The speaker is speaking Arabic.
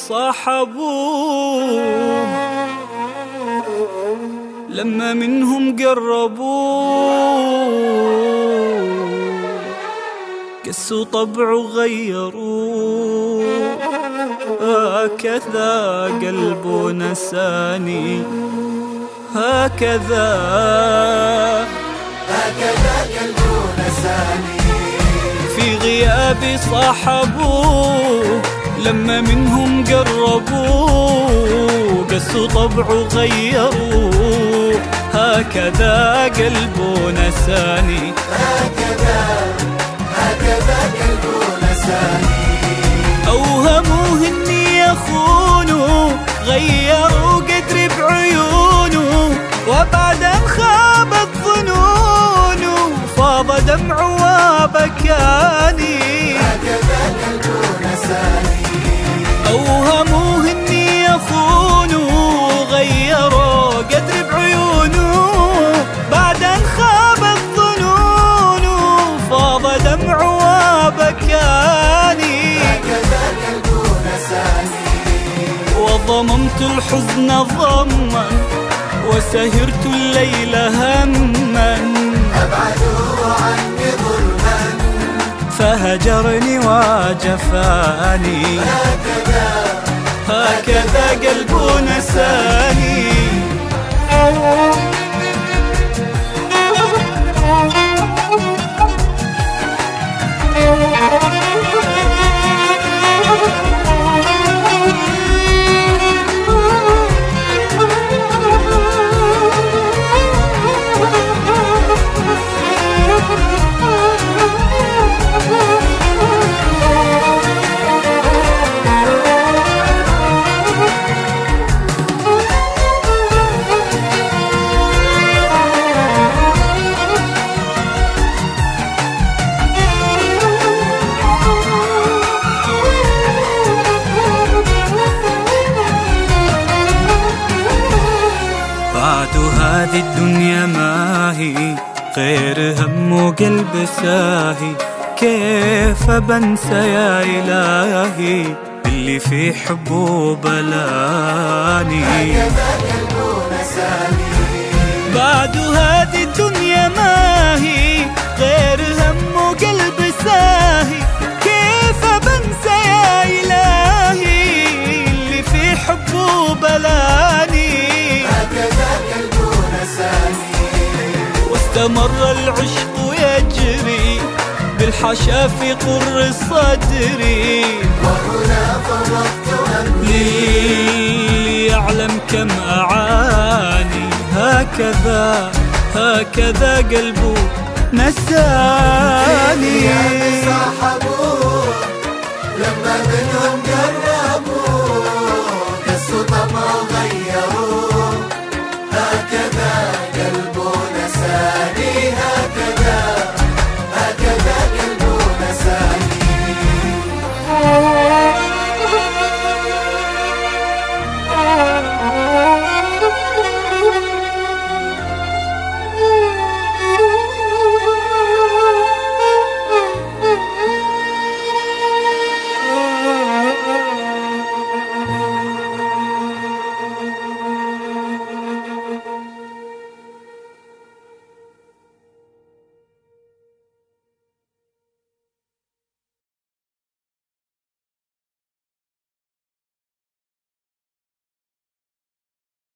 صاحبوه لما منهم قربوه قسوا طبعه غيروه. هكذا قلبه نساني، هكذا قلبه نساني. في غيابي صاحبوه لما منهم قربوه قسوا طبعه غيروه. هكذا قلبه نساني، هكذا قلبه نساني. أوهموه إني يخونه غيروا قدري بعيونه، وبعد أن خابت ظنونه فاض دمعه وبكاني. هكذا قلبه نساني. أوهموه إني يخونه غيروا قدري بعيونه، بعد أن خابت ظنونه فاض دمعه وبكاني. هكذا قلبه نساني. وضممت الحزن ضما وسهرت الليل هما، أبعدوا عني ظلما فهجرني وجفاني. هكذا قلبه نساني. بعد هذه الدنيا ما هي غير هم وقلب ساهي، كيف بنسى يا إلهي اللي في حبه بلاني. هكذا قلبه نساني. بعد هذه الدنيا ما هي غير هم وقلب ساهي، كيف بنسى يا إلهي اللي في حبه بلاني. واستمر العشق يجري بالحشا في قر صدري، وهنا فرقت أمري ليعلم كم أعاني. هكذا قلبه نساني. صاحبوه لما منهم قربوا